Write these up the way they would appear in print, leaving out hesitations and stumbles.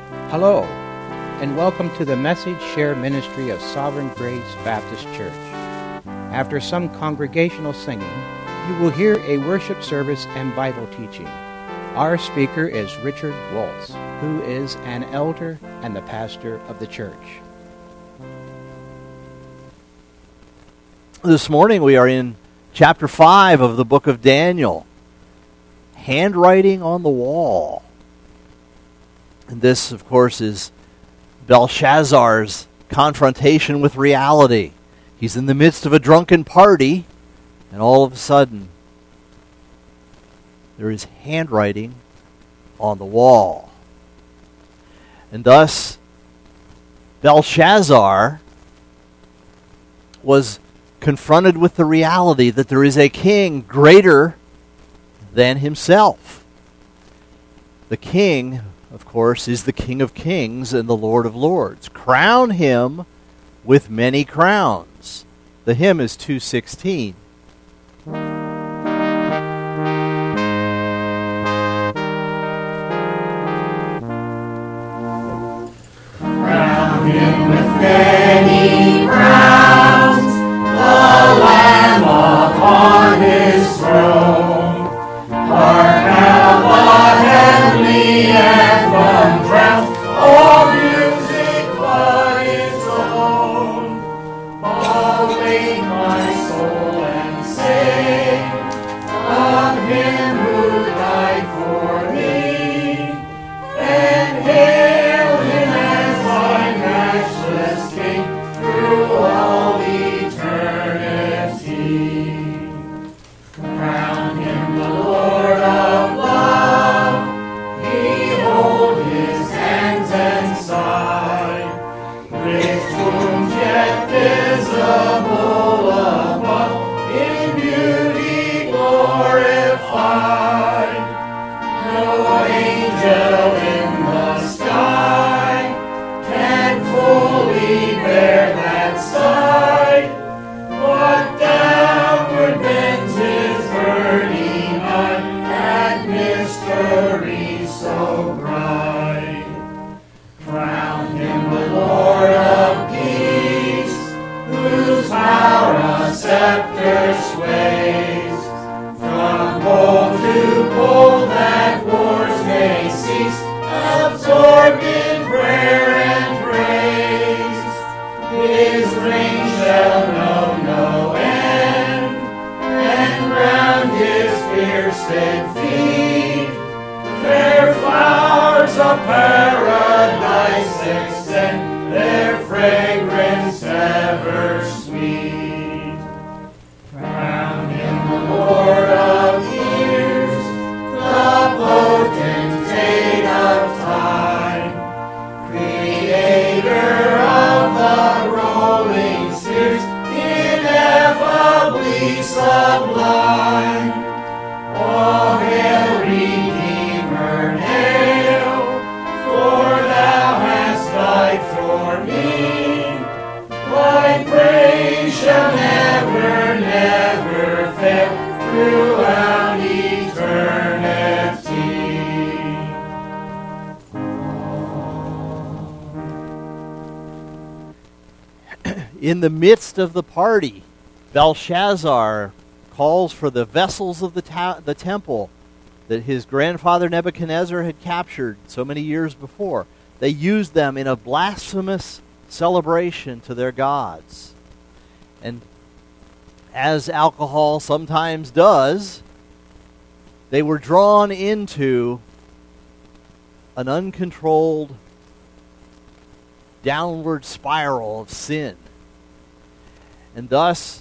Hello, and welcome to the Message Share Ministry of Sovereign Grace Baptist Church. After some congregational singing, you will hear a worship service and Bible teaching. Our speaker is Richard Waltz, who is an elder and the pastor of the church. This morning we are in chapter 5 of the book of Daniel. Handwriting on the wall. And this, of course, is Belshazzar's confrontation with reality. He's in the midst of a drunken party, and all of a sudden, there is handwriting on the wall. And thus, Belshazzar was confronted with the reality that there is a king greater than himself. The king, of course, is the King of Kings and the Lord of Lords. Crown him with many crowns. The hymn is 216. Crown him with many crowns, the Lamb upon his throne. Hark now the heavenly anthem drowns all music but its own. Awake my soul and sing of him who died for me, and hail him as my matchless King through all eternity. Crown him the Lord of love, behold his hands and side, rich wounds yet visible above, in beauty glorified. No angel in the sky can fully bear that sight, but downward bends his burning eye at mystery so bright. Crown him the Lord of peace, whose power a scepter sways. From pole to pole that wars may cease, absorbed in prayer and praise. His reign shall know no end, and round his fear-stained feet their flowers of paradise extend, their fragrance ever sweet. Crown him the Lord of years, the potentate of time, creator of the rolling spheres, ineffably sublime. Oh, hail, Redeemer, hail, for thou hast died for me. Thy praise shall never, never fail throughout eternity. In the midst of the party, Belshazzar calls for the vessels of the temple that his grandfather Nebuchadnezzar had captured so many years before. They used them in a blasphemous celebration to their gods. And as alcohol sometimes does, they were drawn into an uncontrolled downward spiral of sin. And thus,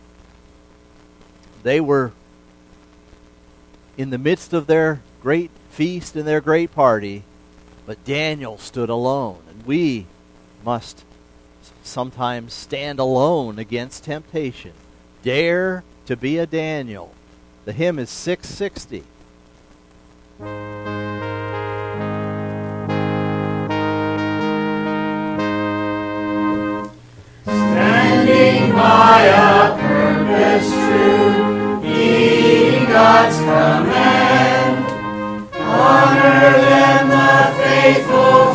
they were in the midst of their great feast and their great party, but Daniel stood alone. And we must sometimes stand alone against temptation. Dare to be a Daniel. The hymn is 660. Standing by a purpose true, heeding God's command, honor them the faithful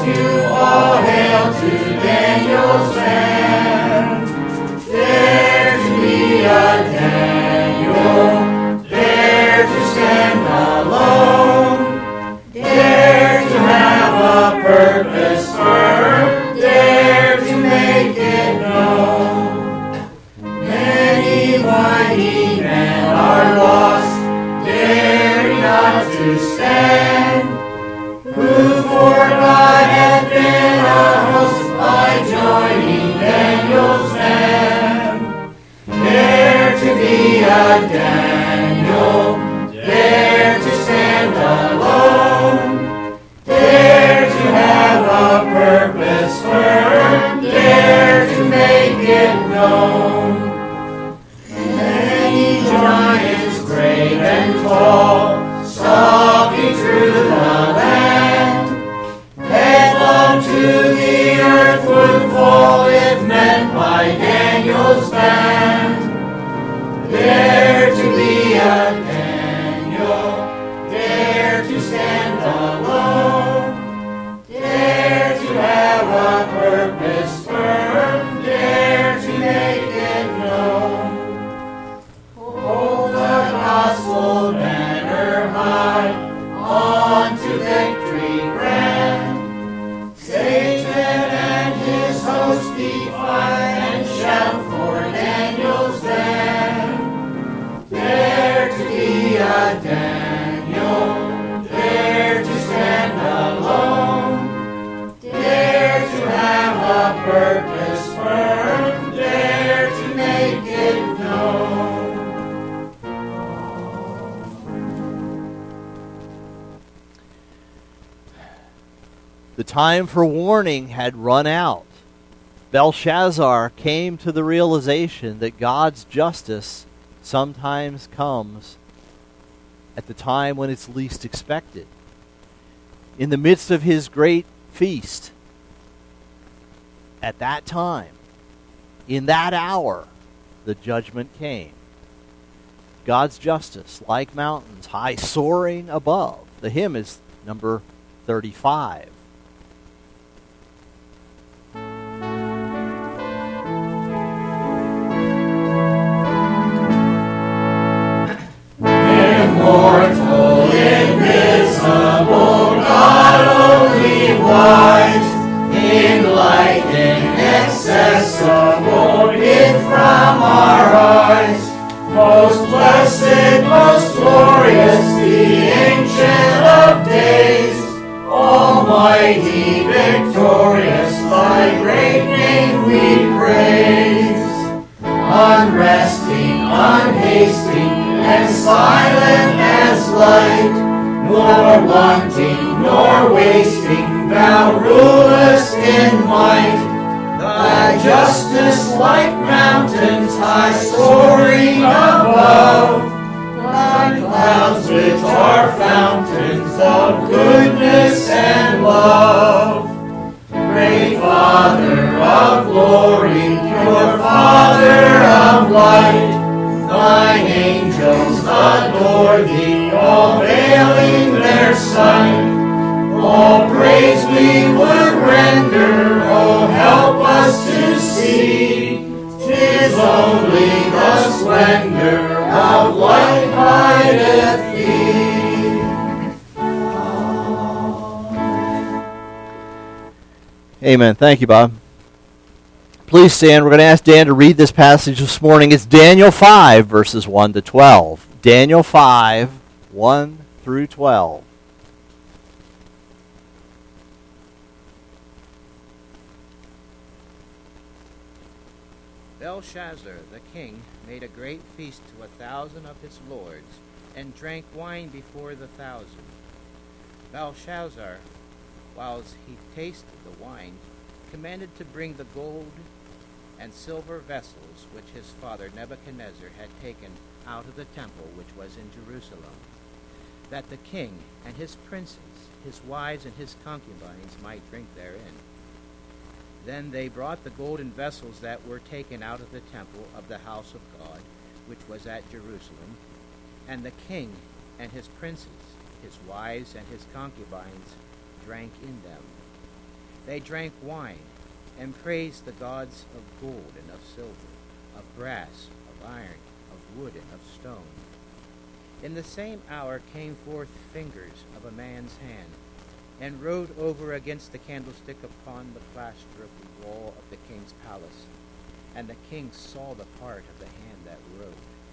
The time for warning had run out. Belshazzar came to the realization that God's justice sometimes comes at the time when it's least expected. In the midst of his great feast, at that time, in that hour, the judgment came. God's justice, like mountains, high soaring above. The hymn is number 35. Immortal, invisible, God only wise, enlightened, inaccessible, hid from our eyes. Most blessed, most glorious, the Ancient of Days, Almighty, victorious, thy great name we praise. Unresting, unhasting, and silent as light, nor wanting, nor wasting, thou rulest in might. Thy justice like mountains high soaring above, thy clouds which are fountains of goodness and love. Great Father of glory, pure Father of light, thine angels adore thee, all veiling their sight. All praise we would render, oh help us to see, 'tis only the splendor of light hideth thee. Amen. Thank you, Bob. Please stand. We're going to ask Dan to read this passage this morning. It's Daniel 5, verses 1 to 12. Daniel 5, 1 through 12. Belshazzar the king made a great feast to 1,000 of his lords, and drank wine before the 1,000. Belshazzar, whilst he tasted the wine, commanded to bring the gold and silver vessels which his father Nebuchadnezzar had taken out of the temple which was in Jerusalem, that the king and his princes, his wives and his concubines might drink therein. Then they brought the golden vessels that were taken out of the temple of the house of God, which was at Jerusalem, and the king and his princes, his wives and his concubines, drank in them. They drank wine and praised the gods of gold and of silver, of brass, of iron, of wood, and of stone. In the same hour came forth fingers of a man's hand, and wrote over against the candlestick upon the plaster of the wall of the king's palace. And the king saw the part of the hand that wrote.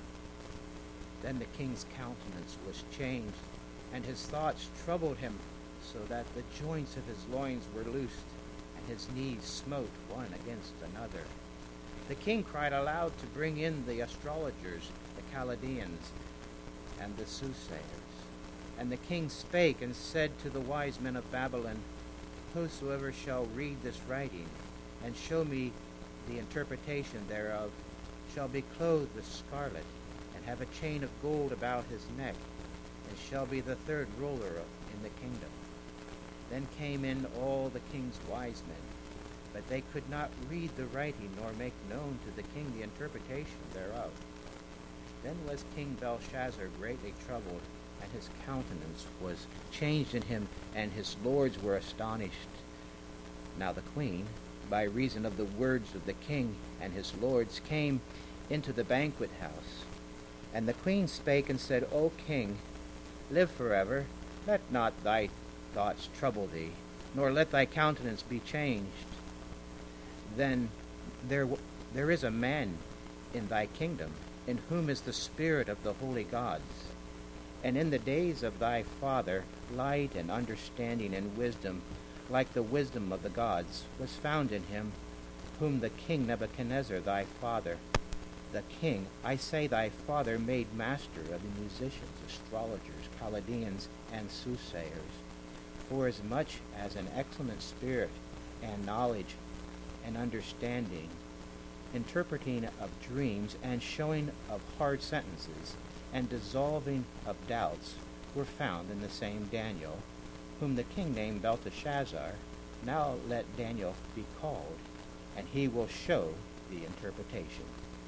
Then the king's countenance was changed, and his thoughts troubled him, so that the joints of his loins were loosed, and his knees smote one against another. The king cried aloud to bring in the astrologers, the Chaldeans, and the soothsayers. And the king spake and said to the wise men of Babylon, Whosoever shall read this writing, and show me the interpretation thereof, shall be clothed with scarlet, and have a chain of gold about his neck, and shall be the third ruler in the kingdom. Then came in all the king's wise men, but they could not read the writing, nor make known to the king the interpretation thereof. Then was King Belshazzar greatly troubled, and his countenance was changed in him, and his lords were astonished. Now the queen, by reason of the words of the king and his lords, came into the banquet house. And the queen spake and said, O king, live forever. Let not thy thoughts trouble thee, nor let thy countenance be changed. Then there is a man in thy kingdom, in whom is the spirit of the holy gods. And in the days of thy father, light and understanding and wisdom, like the wisdom of the gods, was found in him, whom the king Nebuchadnezzar thy father, the king, I say thy father, made master of the musicians, astrologers, Chaldeans, and soothsayers, forasmuch as an excellent spirit and knowledge and understanding, interpreting of dreams and showing of hard sentences, and dissolving of doubts, were found in the same Daniel, whom the king named Belteshazzar. Now let Daniel be called, and he will show the interpretation.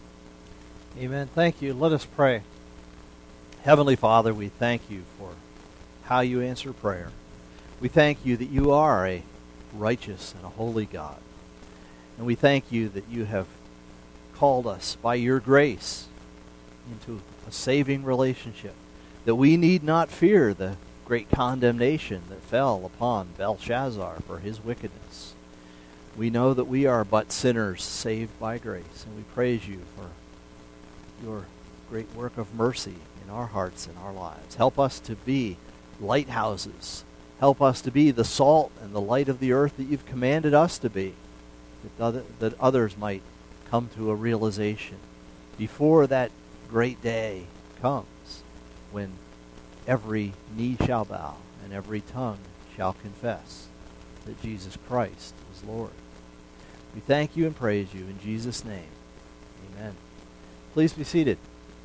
Amen. Thank you. Let us pray. Heavenly Father, we thank you for how you answer prayer. We thank you that you are a righteous and a holy God. And we thank you that you have called us by your grace into a saving relationship, that we need not fear the great condemnation that fell upon Belshazzar for his wickedness. We know that we are but sinners saved by grace, and we praise you for your great work of mercy in our hearts and our lives. Help us to be lighthouses. Help us to be the salt and the light of the earth that you've commanded us to be, that others might come to a realization before that great day comes when every knee shall bow and every tongue shall confess that Jesus Christ is Lord. We thank you and praise you in Jesus' name. Amen. Please be seated.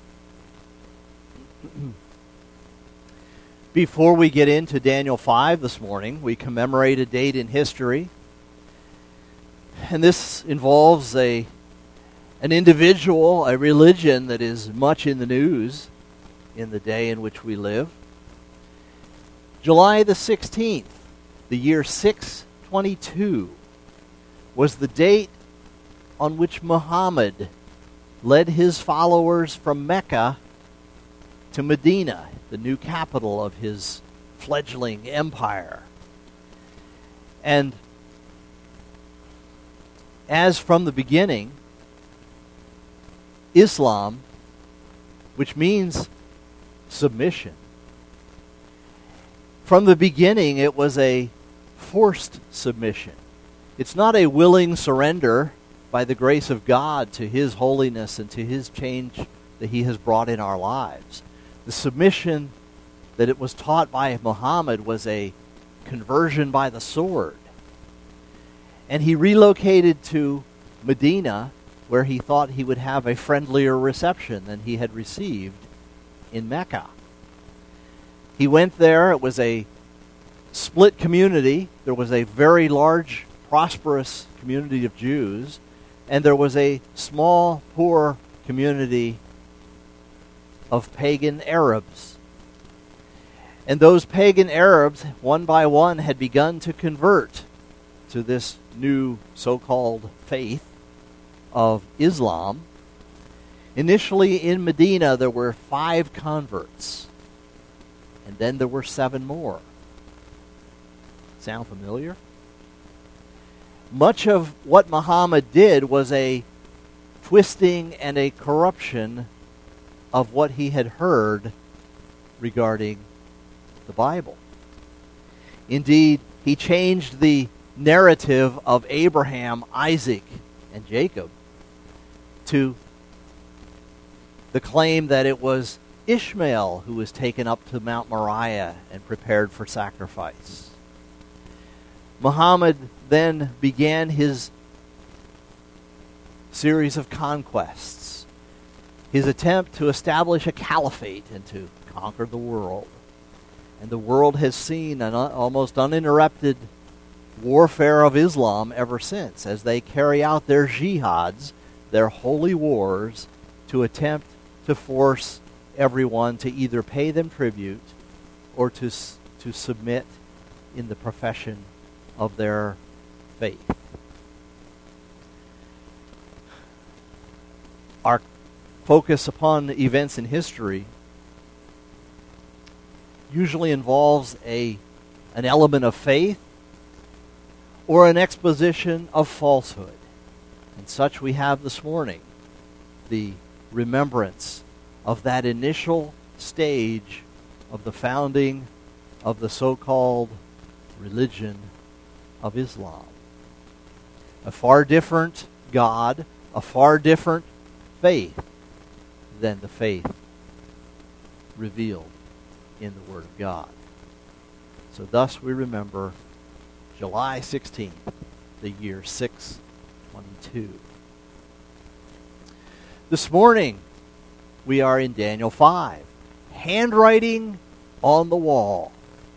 Before we get into Daniel 5 this morning, we commemorate a date in history. And this involves an individual, a religion that is much in the news in the day in which we live. July the 16th, the year 622, was the date on which Muhammad led his followers from Mecca to Medina, the new capital of his fledgling empire. And as from the beginning, Islam, which means submission, from the beginning it was a forced submission. It's not a willing surrender by the grace of God to His holiness and to His change that He has brought in our lives. The submission that it was taught by Muhammad was a conversion by the sword. And he relocated to Medina, where he thought he would have a friendlier reception than he had received in Mecca. He went there. It was a split community. There was a very large, prosperous community of Jews, and there was a small, poor community of pagan Arabs. And those pagan Arabs, one by one, had begun to convert to this new so-called faith of Islam. Initially in Medina, there were 5 converts, and then there were 7 more. Sound familiar? Much of what Muhammad did was a twisting and a corruption of what he had heard regarding the Bible. Indeed, he changed the narrative of Abraham, Isaac, and Jacob to the claim that it was Ishmael who was taken up to Mount Moriah and prepared for sacrifice. Muhammad then began his series of conquests, his attempt to establish a caliphate and to conquer the world. And the world has seen an almost uninterrupted warfare of Islam ever since, as they carry out their jihads, their holy wars, to attempt to force everyone to either pay them tribute or to submit in the profession of their faith. Our focus upon events in history usually involves an element of faith or an exposition of falsehood. And such we have this morning, the remembrance of that initial stage of the founding of the so-called religion of Islam. A far different God, a far different faith than the faith revealed in the Word of God. So thus we remember July 16th, the year 622. This morning, we are in Daniel 5, handwriting on the wall.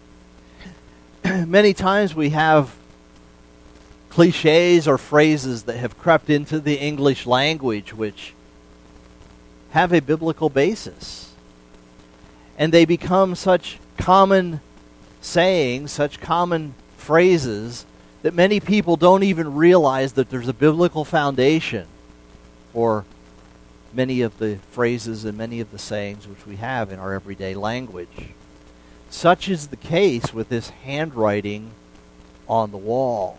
Many times we have cliches or phrases that have crept into the English language which have a biblical basis. And they become such common sayings, such common phrases, that many people don't even realize that there's a biblical foundation for many of the phrases and many of the sayings which we have in our everyday language. Such is the case with this handwriting on the wall.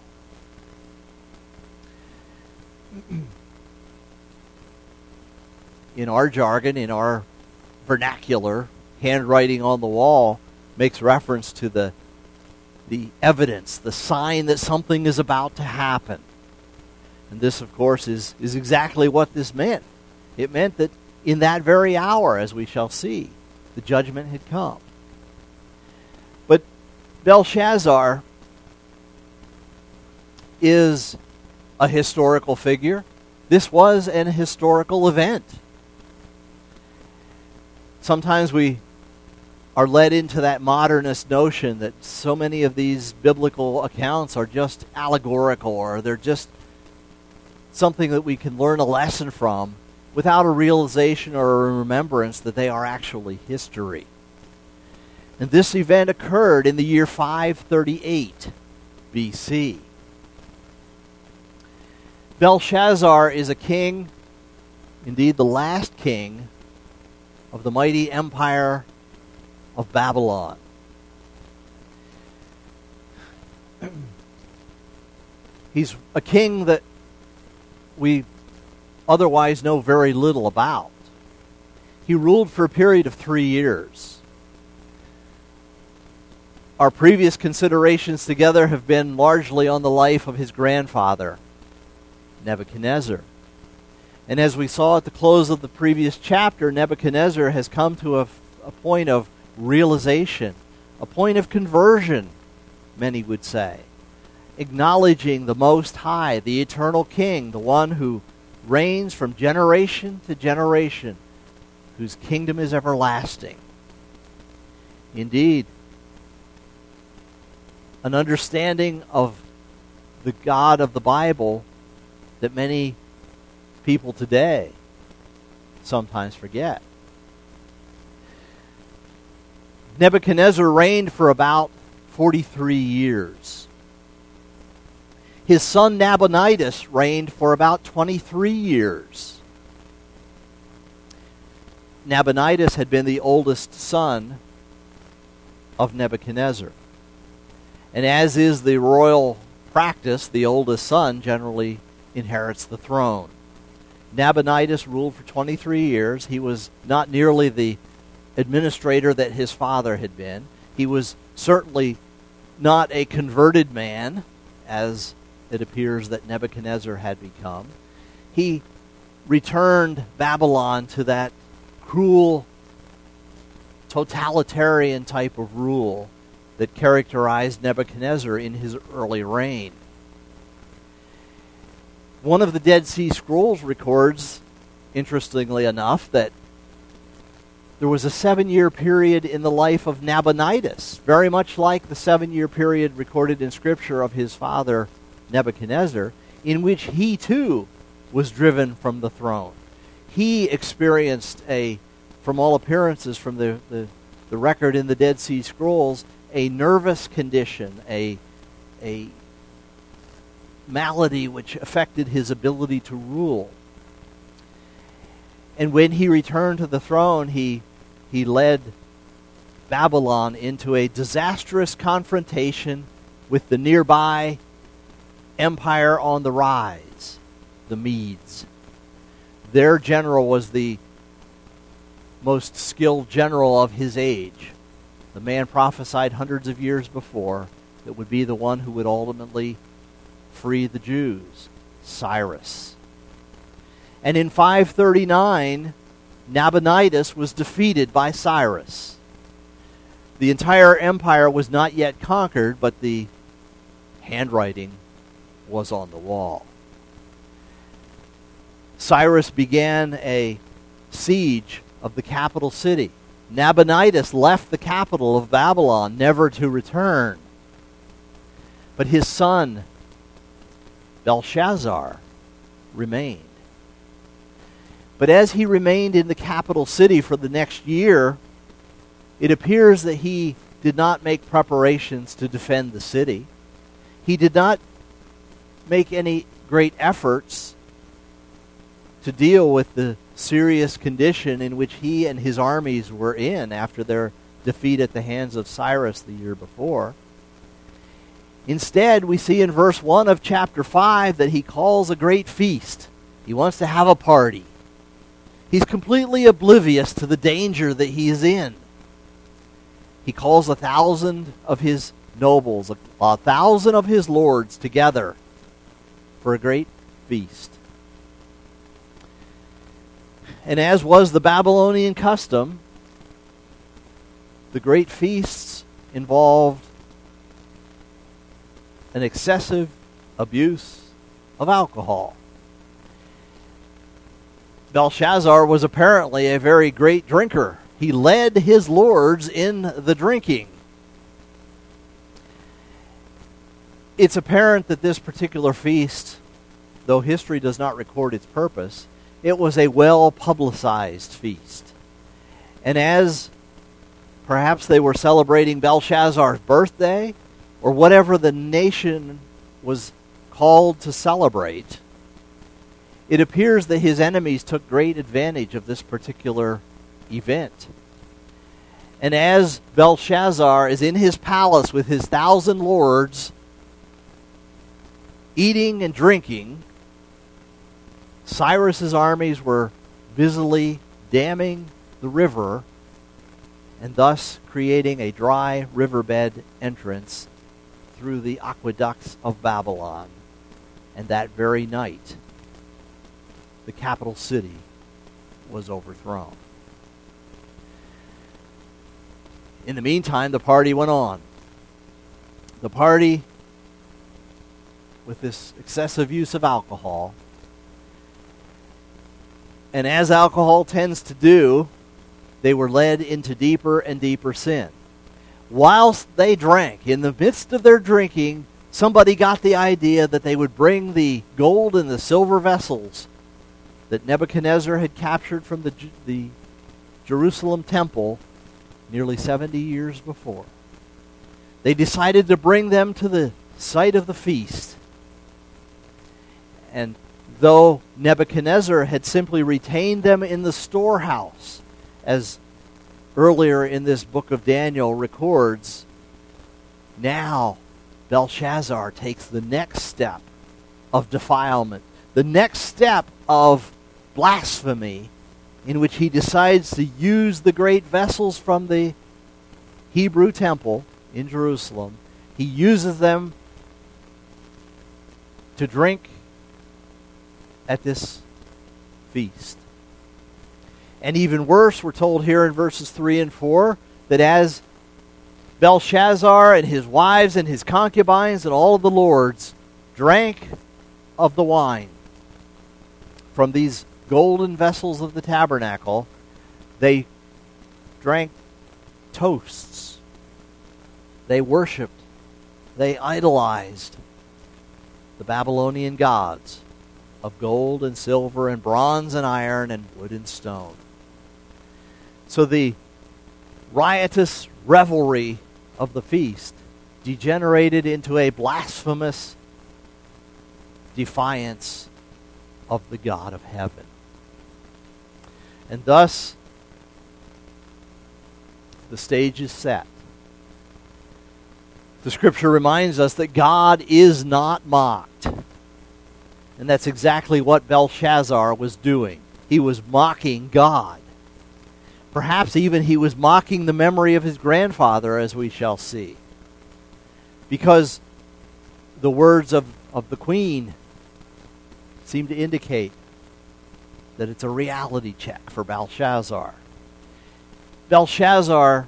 In our jargon, in our vernacular, handwriting on the wall makes reference to the evidence, the sign that something is about to happen. And this, of course, is exactly what this meant. It meant that in that very hour, as we shall see, the judgment had come. But Belshazzar is a historical figure. This was an historical event. Sometimes we are led into that modernist notion that so many of these biblical accounts are just allegorical, or they're just something that we can learn a lesson from without a realization or a remembrance that they are actually history. And this event occurred in the year 538 BC. Belshazzar is a king, indeed the last king, of the mighty empire of Babylon. He's a king that we otherwise know very little about. He ruled for a period of 3 years. Our previous considerations together have been largely on the life of his grandfather, Nebuchadnezzar. And as we saw at the close of the previous chapter, Nebuchadnezzar has come to a point of realization, a point of conversion, many would say, acknowledging the Most High, the eternal King, the one who reigns from generation to generation, whose kingdom is everlasting. Indeed, an understanding of the God of the Bible that many people today sometimes forget. Nebuchadnezzar reigned for about 43 years. His son Nabonidus reigned for about 23 years. Nabonidus had been the oldest son of Nebuchadnezzar. And as is the royal practice, the oldest son generally inherits the throne. Nabonidus ruled for 23 years. He was not nearly the administrator that his father had been. He was certainly not a converted man, as it appears that Nebuchadnezzar had become. He returned Babylon to that cruel, totalitarian type of rule that characterized Nebuchadnezzar in his early reign. One of the Dead Sea Scrolls records, interestingly enough, that there was a 7-year period in the life of Nabonidus, very much like the 7-year period recorded in Scripture of his father Nebuchadnezzar, in which he too was driven from the throne. He experienced from all appearances, from the record in the Dead Sea Scrolls, a nervous condition, a malady which affected his ability to rule. And when he returned to the throne, he led Babylon into a disastrous confrontation with the nearby empire on the rise, the Medes. Their general was the most skilled general of his age. The man prophesied hundreds of years before that would be the one who would ultimately free the Jews, Cyrus. And in 539, Nabonidus was defeated by Cyrus. The entire empire was not yet conquered, but the handwriting was on the wall. Cyrus began a siege of the capital city. Nabonidus left the capital of Babylon, never to return. But his son, Belshazzar, remained. But as he remained in the capital city for the next year, it appears that he did not make preparations to defend the city. He did not make any great efforts to deal with the serious condition in which he and his armies were in after their defeat at the hands of Cyrus the year before. Instead, we see in verse 1 of chapter 5 that he calls a great feast. He wants to have a party. He's completely oblivious to the danger that he is in. He calls 1,000 of his nobles, 1,000 of his lords together for a great feast. And as was the Babylonian custom, the great feasts involved an excessive abuse of alcohol. Belshazzar was apparently a very great drinker. He led his lords in the drinking. It's apparent that this particular feast, though history does not record its purpose, it was a well-publicized feast. And as perhaps they were celebrating Belshazzar's birthday, or whatever the nation was called to celebrate, it appears that his enemies took great advantage of this particular event. And as Belshazzar is in his palace with his 1,000 lords, eating and drinking, Cyrus's armies were busily damming the river and thus creating a dry riverbed entrance through the aqueducts of Babylon. And that very night, the capital city was overthrown. In the meantime, the party went on. The party, with this excessive use of alcohol, and as alcohol tends to do, they were led into deeper and deeper sin. Whilst they drank, in the midst of their drinking, somebody got the idea that they would bring the gold and the silver vessels that Nebuchadnezzar had captured from the Jerusalem temple nearly 70 years before. They decided to bring them to the site of the feast And though Nebuchadnezzar had simply retained them in the storehouse, as earlier in this book of Daniel records, now Belshazzar takes the next step of defilement, the next step of blasphemy, in which he decides to use the great vessels from the Hebrew temple in Jerusalem. He uses them to drink at this feast. And even worse, we're told here in verses 3 and 4, that as Belshazzar and his wives and his concubines and all of the lords drank of the wine from these golden vessels of the tabernacle, they drank toasts. They worshipped, they idolized the Babylonian gods of gold and silver and bronze and iron and wood and stone. So the riotous revelry of the feast degenerated into a blasphemous defiance of the God of heaven. And thus, the stage is set. The Scripture reminds us that God is not mocked. And that's exactly what Belshazzar was doing. He was mocking God. Perhaps even he was mocking the memory of his grandfather, as we shall see. Because the words of the queen seem to indicate that it's a reality check for Belshazzar. Belshazzar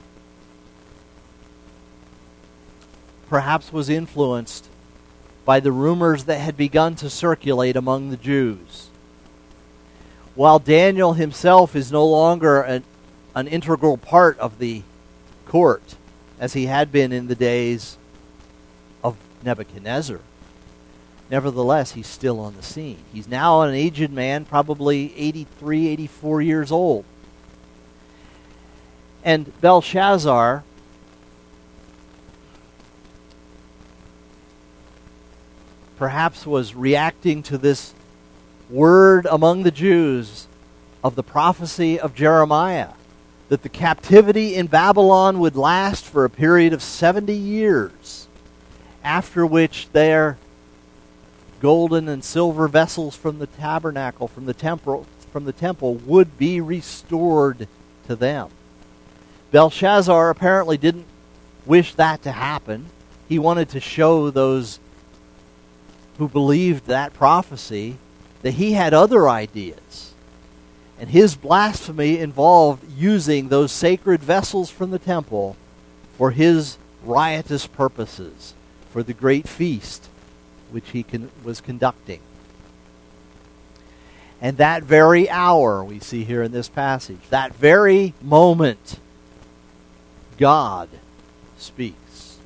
perhaps was influenced by the rumors that had begun to circulate among the Jews. While Daniel himself is no longer an integral part of the court, as he had been in the days of Nebuchadnezzar, nevertheless, he's still on the scene. He's now an aged man, probably 83, 84 years old. And Belshazzar perhaps was reacting to this word among the Jews of the prophecy of Jeremiah, that the captivity in Babylon would last for a period of 70 years, after which their golden and silver vessels from the tabernacle, from the temple, would be restored to them. Belshazzar apparently didn't wish that to happen. He wanted to show those who believed that prophecy that he had other ideas. And his blasphemy involved using those sacred vessels from the temple for his riotous purposes, for the great feast which he was conducting. And that very hour, we see here in this passage, that very moment, God speaks.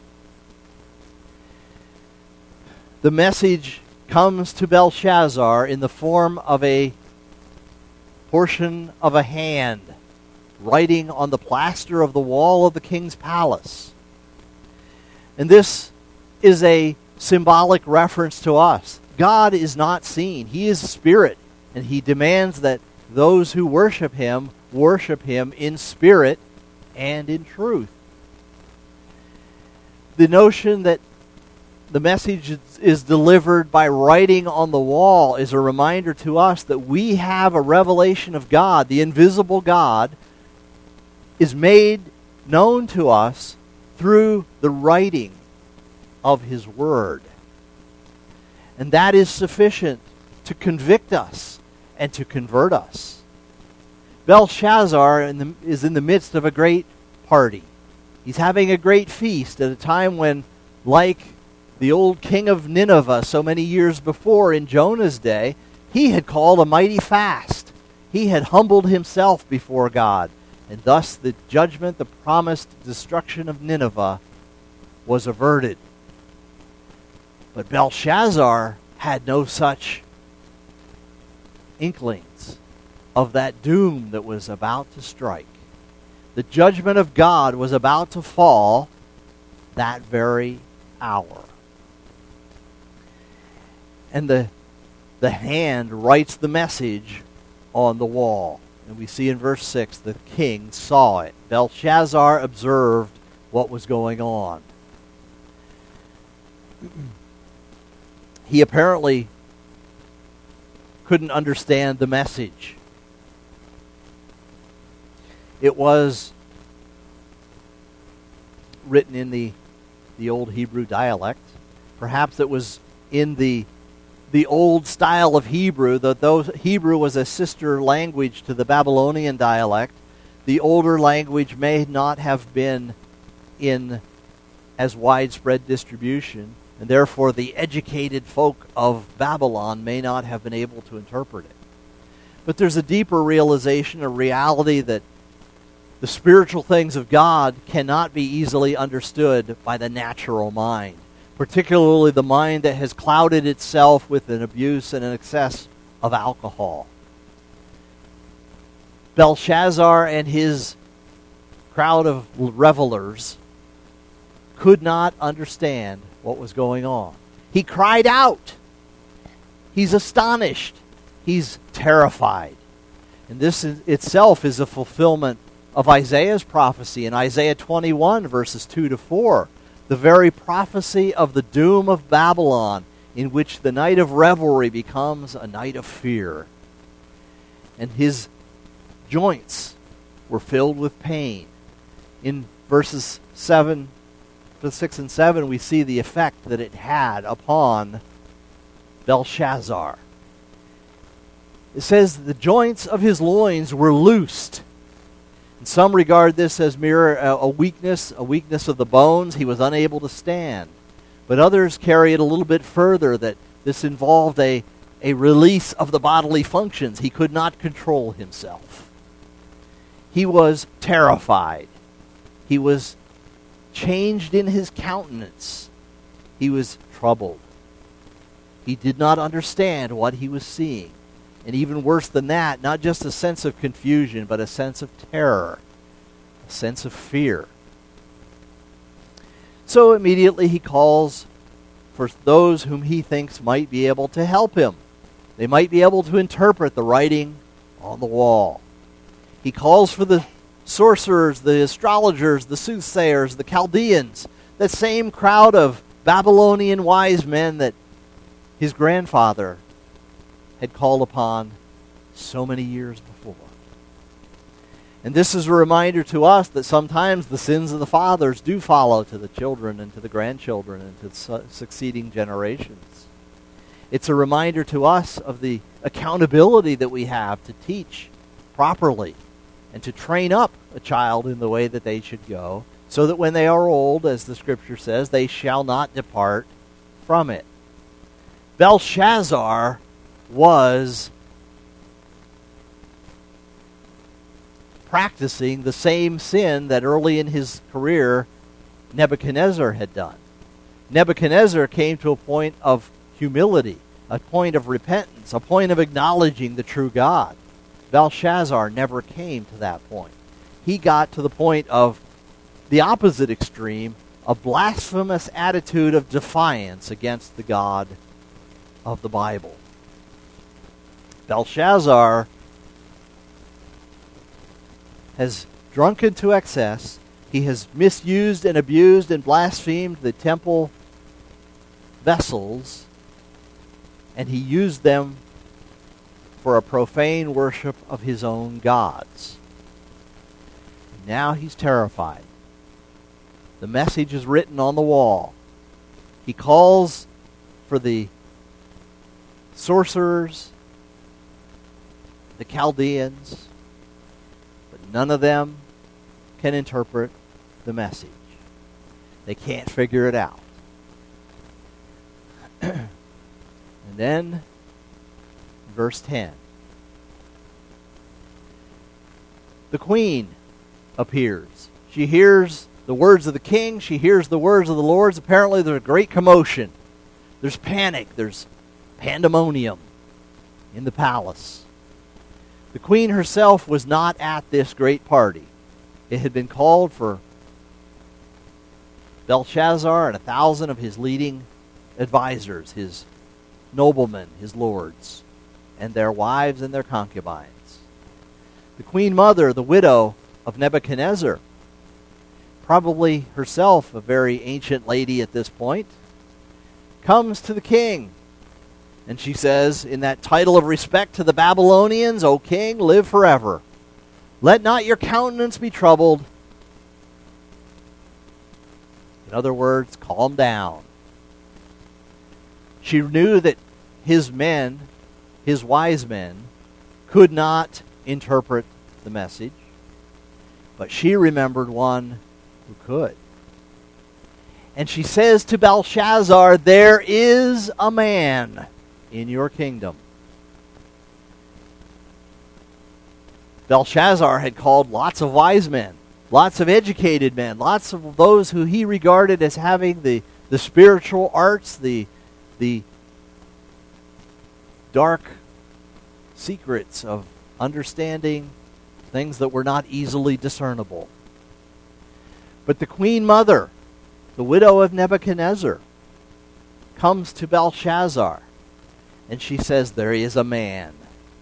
The message comes to Belshazzar in the form of a portion of a hand writing on the plaster of the wall of the king's palace. And this is a symbolic reference to us. God is not seen. He is spirit, and he demands that those who worship him in spirit and in truth. The notion that the message is delivered by writing on the wall is a reminder to us that we have a revelation of God. The invisible God is made known to us through the writing of his word. And that is sufficient to convict us and to convert us. Belshazzar is in the midst of a great party. He's having a great feast at a time when, like the old king of Nineveh so many years before in Jonah's day, he had called a mighty fast. He had humbled himself before God. And thus the judgment, the promised destruction of Nineveh was averted. But Belshazzar had no such inklings of that doom that was about to strike. The judgment of God was about to fall that very hour. And the the hand writes the message on the wall. And we see in verse 6, the king saw it. Belshazzar observed what was going on. He apparently couldn't understand the message. It was written in the old Hebrew dialect. Perhaps it was in the old style of Hebrew, though Hebrew was a sister language to the Babylonian dialect. The older language may not have been in as widespread distribution, and therefore the educated folk of Babylon may not have been able to interpret it. But there's a deeper realization, a reality that the spiritual things of God cannot be easily understood by the natural mind, particularly the mind that has clouded itself with an abuse and an excess of alcohol. Belshazzar and his crowd of revelers could not understand what was going on. He cried out. He's astonished. He's terrified. And this itself is a fulfillment of Isaiah's prophecy in Isaiah 21, verses 2 to 4. The very prophecy of the doom of Babylon, in which the night of revelry becomes a night of fear. And his joints were filled with pain. In verses 6 and 7, we see the effect that it had upon Belshazzar. It says the joints of his loins were loosed. And some regard this as mere a weakness of the bones. He was unable to stand. But others carry it a little bit further, that this involved a release of the bodily functions. He could not control himself. He was terrified. He was changed in his countenance. He was troubled. He did not understand what he was seeing. And even worse than that, not just a sense of confusion, but a sense of terror, a sense of fear. So immediately he calls for those whom he thinks might be able to help him. They might be able to interpret the writing on the wall. He calls for the sorcerers, the astrologers, the soothsayers, the Chaldeans, that same crowd of Babylonian wise men that his grandfather had called upon so many years before. And this is a reminder to us that sometimes the sins of the fathers do follow to the children and to the grandchildren and to succeeding generations. It's a reminder to us of the accountability that we have to teach properly and to train up a child in the way that they should go, so that when they are old, as the Scripture says, they shall not depart from it. Belshazzar was practicing the same sin that early in his career Nebuchadnezzar had done. Nebuchadnezzar came to a point of humility, a point of repentance, a point of acknowledging the true God. Belshazzar never came to that point. He got to the point of the opposite extreme, a blasphemous attitude of defiance against the God of the Bible. Belshazzar has drunken to excess. He has misused and abused and blasphemed the temple vessels, and he used them for a profane worship of his own gods. Now he's terrified. The message is written on the wall. He calls for the sorcerers, the Chaldeans, but none of them can interpret the message. They can't figure it out. And then, verse 10. The queen appears. She hears the words of the king. She hears the words of the lords. Apparently there's a great commotion. There's panic. There's pandemonium in the palace. The queen herself was not at this great party. It had been called for Belshazzar and 1,000 of his leading advisors, his noblemen, his lords, and their wives and their concubines. The queen mother, the widow of Nebuchadnezzar, probably herself a very ancient lady at this point, comes to the king. And she says, in that title of respect to the Babylonians, O king, live forever. Let not your countenance be troubled. In other words, calm down. She knew that his men, his wise men, could not interpret the message, but she remembered one who could. And she says to Belshazzar, there is a man in your kingdom. Belshazzar had called lots of wise men, lots of educated men, lots of those who he regarded as having the spiritual arts, the dark secrets of understanding things that were not easily discernible. But the queen mother, the widow of Nebuchadnezzar, comes to Belshazzar, and she says, there is a man.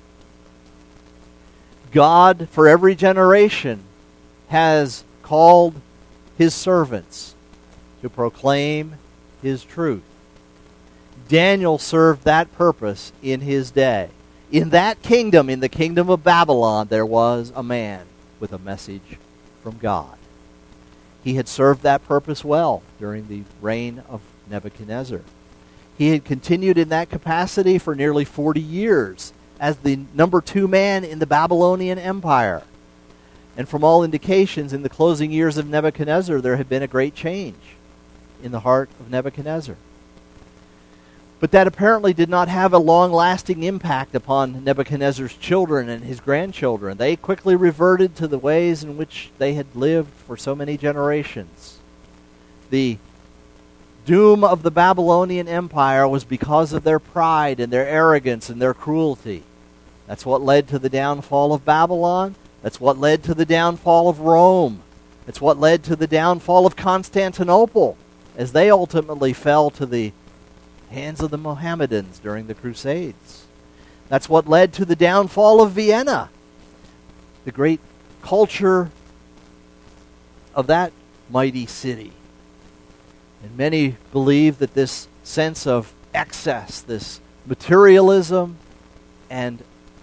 God, for every generation, has called his servants to proclaim his truth. Daniel served that purpose in his day. In that kingdom, in the kingdom of Babylon, there was a man with a message from God. He had served that purpose well during the reign of Nebuchadnezzar. He had continued in that capacity for nearly 40 years as the number 2 man in the Babylonian Empire. And from all indications, in the closing years of Nebuchadnezzar, there had been a great change in the heart of Nebuchadnezzar. But that apparently did not have a long-lasting impact upon Nebuchadnezzar's children and his grandchildren. They quickly reverted to the ways in which they had lived for so many generations. The doom of the Babylonian Empire was because of their pride and their arrogance and their cruelty. That's what led to the downfall of Babylon. That's what led to the downfall of Rome. It's what led to the downfall of Constantinople, as they ultimately fell to the hands of the Mohammedans during the Crusades. That's what led to the downfall of Vienna, the great culture of that mighty city. And many believe that this sense of excess, this materialism and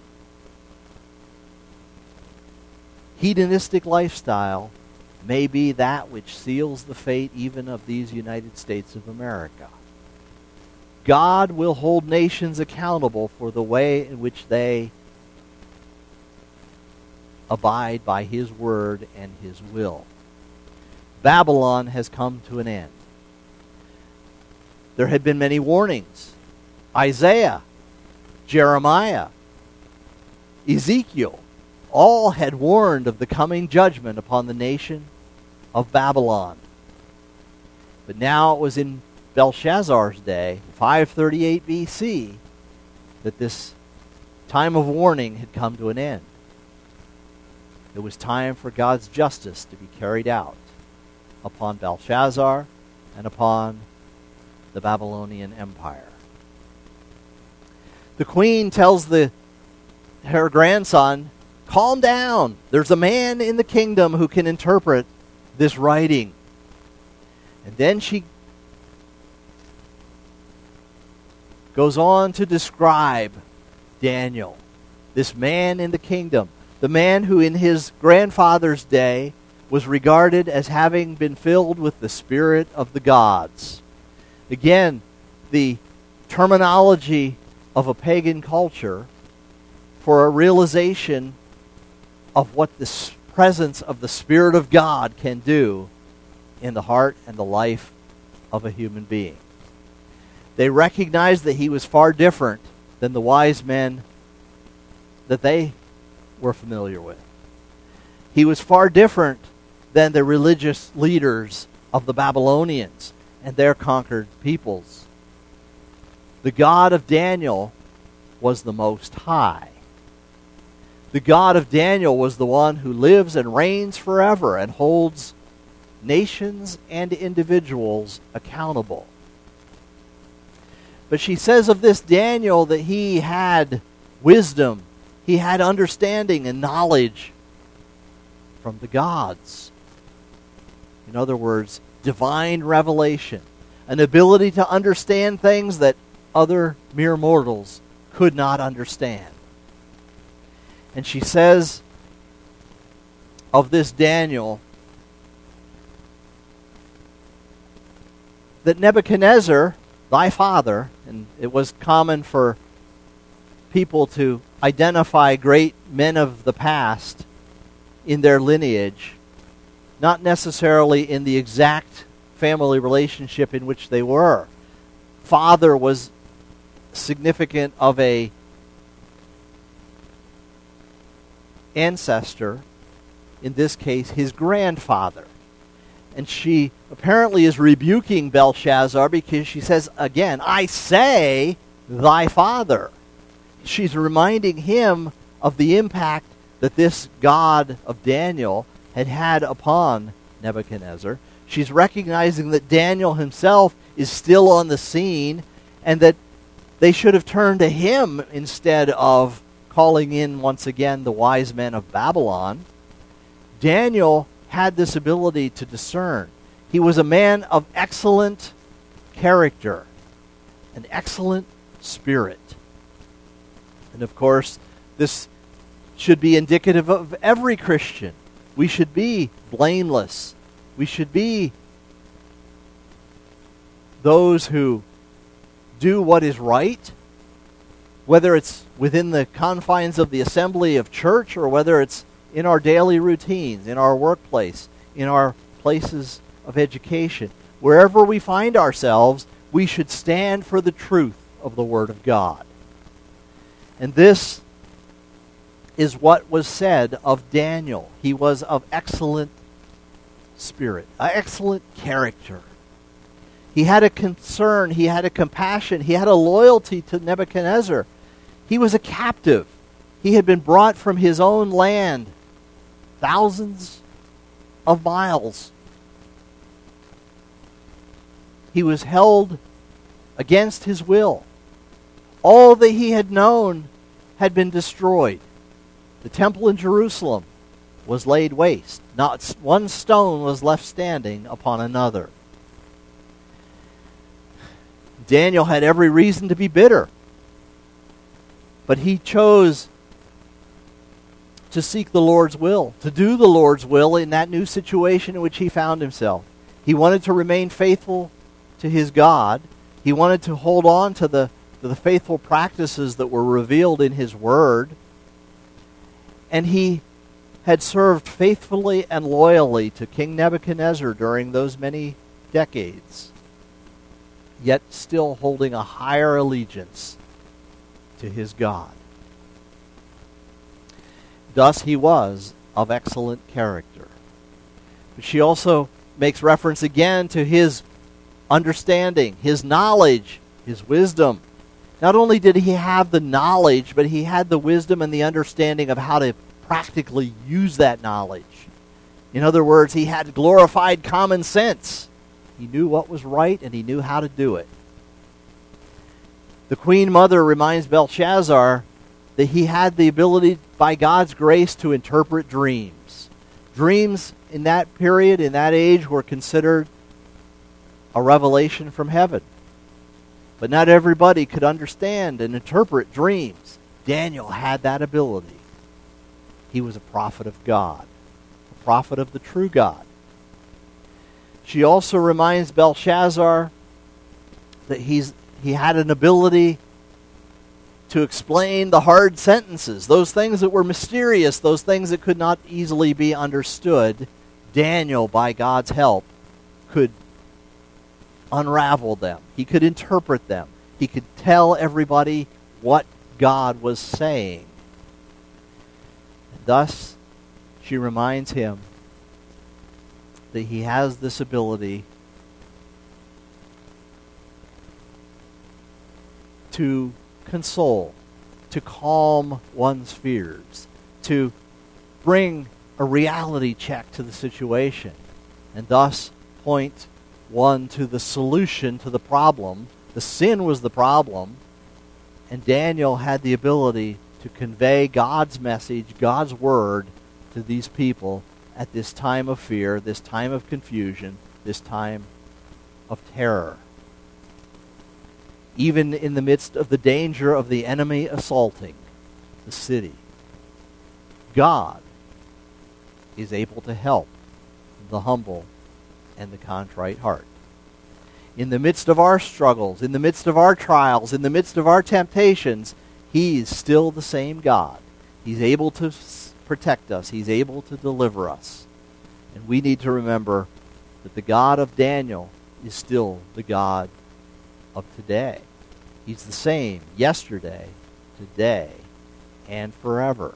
hedonistic lifestyle may be that which seals the fate even of these United States of America. God will hold nations accountable for the way in which they abide by his word and his will. Babylon has come to an end. There had been many warnings. Isaiah, Jeremiah, Ezekiel, all had warned of the coming judgment upon the nation of Babylon. But now it was in Belshazzar's day, 538 BC, that this time of warning had come to an end. It was time for God's justice to be carried out upon Belshazzar and upon the Babylonian Empire. The queen tells her grandson, calm down. There's a man in the kingdom who can interpret this writing. And then she goes on to describe Daniel, this man in the kingdom, the man who in his grandfather's day was regarded as having been filled with the spirit of the gods. Again, the terminology of a pagan culture for a realization of what the presence of the Spirit of God can do in the heart and the life of a human being. They recognized that he was far different than the wise men that they were familiar with. He was far different than the religious leaders of the Babylonians and their conquered peoples. The God of Daniel was the Most High. The God of Daniel was the one who lives and reigns forever and holds nations and individuals accountable. But she says of this Daniel that he had wisdom, he had understanding and knowledge from the gods. In other words, divine revelation, an ability to understand things that other mere mortals could not understand. And she says of this Daniel that Nebuchadnezzar, thy father, and it was common for people to identify great men of the past in their lineage, not necessarily in the exact family relationship in which they were. Father was significant of a ancestor, in this case his grandfather. And she apparently is rebuking Belshazzar because she says, again, I say thy father. She's reminding him of the impact that this God of Daniel had had upon Nebuchadnezzar. She's recognizing that Daniel himself is still on the scene and that they should have turned to him instead of calling in once again the wise men of Babylon. Daniel had this ability to discern. He was a man of excellent character, an excellent spirit. And of course, this should be indicative of every Christian. We should be blameless. We should be those who do what is right, whether it's within the confines of the assembly of church or whether it's in our daily routines, in our workplace, in our places of education. Wherever we find ourselves, we should stand for the truth of the Word of God. And this is what was said of Daniel. He was of excellent spirit, excellent character. He had a concern, he had a compassion, he had a loyalty to Nebuchadnezzar. He was a captive. He had been brought from his own land, thousands of miles. He was held against his will. All that he had known had been destroyed. The temple in Jerusalem was laid waste. Not one stone was left standing upon another. Daniel had every reason to be bitter, but he chose to seek the Lord's will, to do the Lord's will in that new situation in which he found himself. He wanted to remain faithful to his God. He wanted to hold on to the faithful practices that were revealed in his word. And he had served faithfully and loyally to King Nebuchadnezzar during those many decades, yet still holding a higher allegiance to his God. Thus he was of excellent character. But she also makes reference again to his understanding, his knowledge, his wisdom. Not only did he have the knowledge, but he had the wisdom and the understanding of how to practically use that knowledge. In other words, he had glorified common sense. He knew what was right and he knew how to do it. The Queen Mother reminds Belshazzar that he had the ability, by God's grace, to interpret dreams. Dreams in that period, in that age, were considered a revelation from heaven. But not everybody could understand and interpret dreams. Daniel had that ability. He was a prophet of God, a prophet of the true God. She also reminds Belshazzar that he had an ability to explain the hard sentences, those things that were mysterious, those things that could not easily be understood. Daniel, by God's help, could unravel them. He could interpret them. He could tell everybody what God was saying. And thus, she reminds him that he has this ability to console, to calm one's fears, to bring a reality check to the situation, and thus point one to the solution to the problem The sin was the problem, and Daniel had the ability to convey God's message, God's word to these people at this time of fear, this time of confusion, this time of terror. Even in the midst of the danger of the enemy assaulting the city, God is able to help the humble and the contrite heart. In the midst of our struggles, in the midst of our trials, in the midst of our temptations, He is still the same God. He's able to protect us. He's able to deliver us. And we need to remember that the God of Daniel is still the God of today. He's the same yesterday, today, and forever.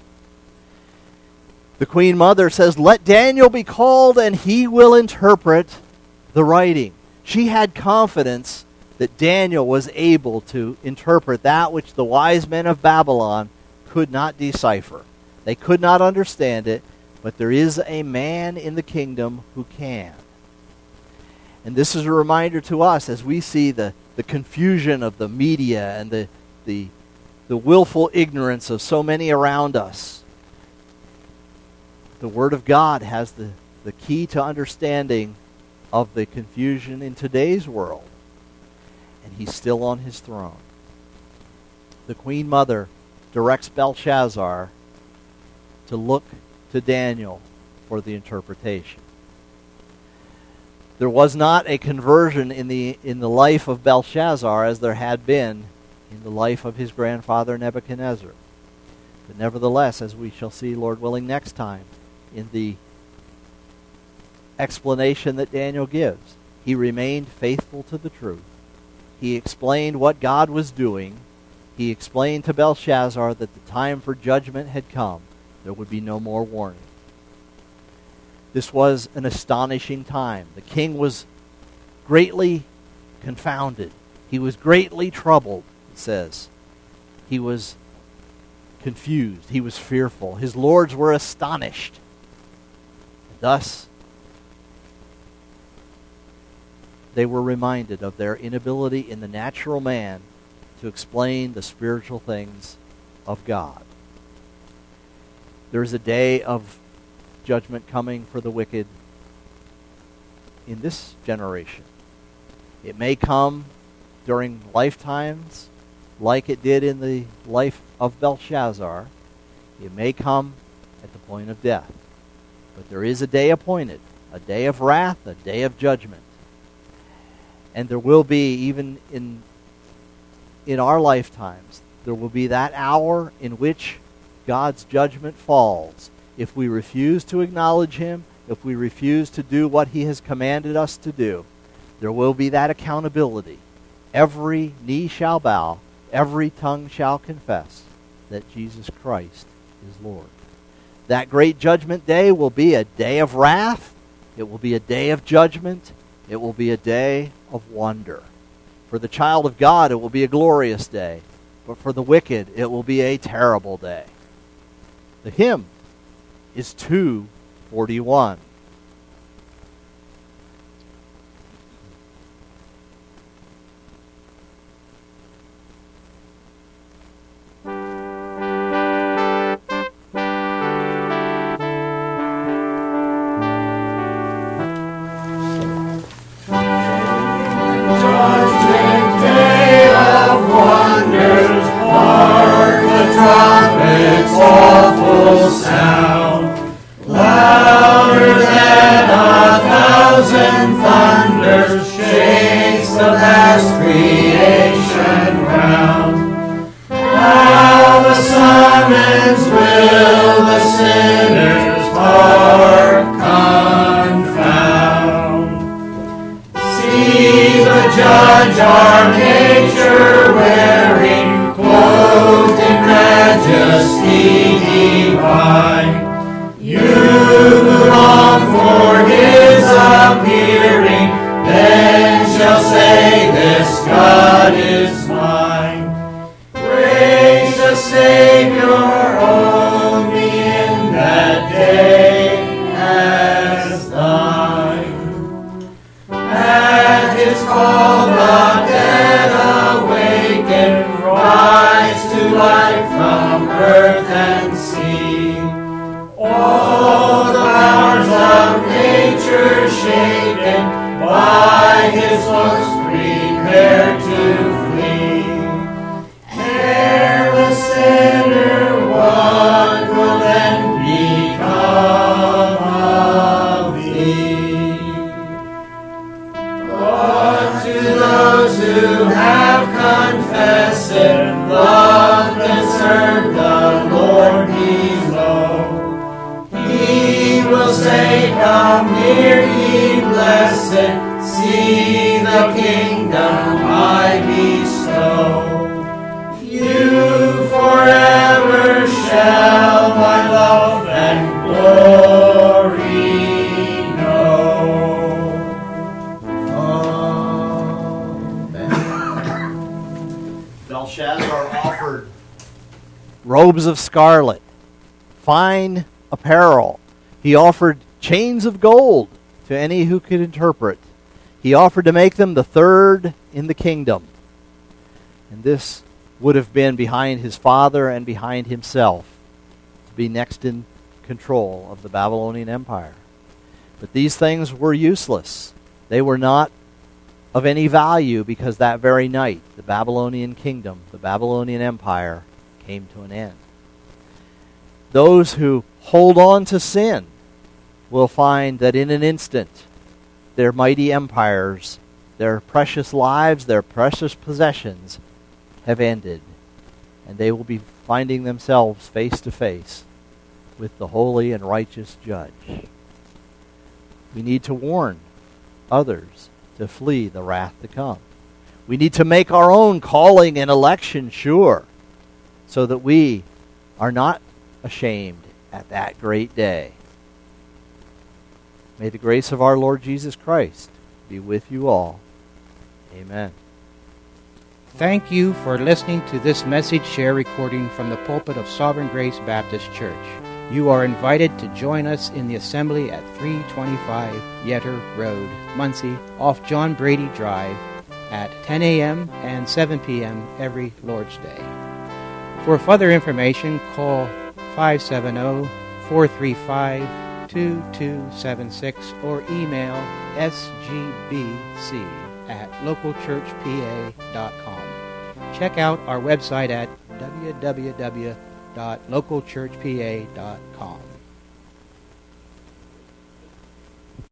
The Queen Mother says, "Let Daniel be called, and he will interpret the writing." She had confidence that Daniel was able to interpret that which the wise men of Babylon could not decipher. They could not understand it, but there is a man in the kingdom who can. And this is a reminder to us as we see the confusion of the media and the willful ignorance of so many around us. The Word of God has the key to understanding of the confusion in today's world. And He's still on His throne. The Queen Mother directs Belshazzar to look to Daniel for the interpretation. There was not a conversion in the life of Belshazzar as there had been in the life of his grandfather Nebuchadnezzar. But nevertheless, as we shall see, Lord willing, next time, in the explanation that Daniel gives, he remained faithful to the truth. He explained what God was doing. He explained to Belshazzar that the time for judgment had come. There would be no more warning. This was an astonishing time. The king was greatly confounded. He was greatly troubled, it says. He was confused. He was fearful. His lords were astonished. Thus, they were reminded of their inability in the natural man to explain the spiritual things of God. There is a day of judgment coming for the wicked in this generation. It may come during lifetimes like it did in the life of Belshazzar. It may come at the point of death. But there is a day appointed, a day of wrath, a day of judgment. And there will be, even in our lifetimes, there will be that hour in which God's judgment falls. If we refuse to acknowledge Him, if we refuse to do what He has commanded us to do, there will be that accountability. Every knee shall bow, every tongue shall confess that Jesus Christ is Lord. That great judgment day will be a day of wrath. It will be a day of judgment. It will be a day of wonder. For the child of God, it will be a glorious day. But for the wicked, it will be a terrible day. The hymn is 241. Trumpets awful sound, louder love and serve the Lord below. He will say, come near, ye blessed, see the kingdom I bestow. You forever shall my love and glory know. Amen. Belshazzar offered robes of scarlet, fine apparel. He offered chains of gold to any who could interpret. He offered to make them the third in the kingdom. And this would have been behind his father and behind himself to be next in control of the Babylonian Empire. But these things were useless. They were not of any value because that very night the Babylonian kingdom, the Babylonian Empire, came to an end. Those who hold on to sin will find that in an instant their mighty empires, their precious lives, their precious possessions have ended, and they will be finding themselves face to face with the holy and righteous judge. We need to warn others to flee the wrath to come. We need to make our own calling and election sure, so that we are not ashamed at that great day. May the grace of our Lord Jesus Christ be with you all. Amen. Thank you for listening to this message share recording from the pulpit of Sovereign Grace Baptist Church. You are invited to join us in the assembly at 325 Yetter Road, Muncie, off John Brady Drive at 10 a.m. and 7 p.m. every Lord's Day. For further information, call 570-435-2276 or email sgbc@localchurchpa.com. Check out our website at www.localchurchpa.com.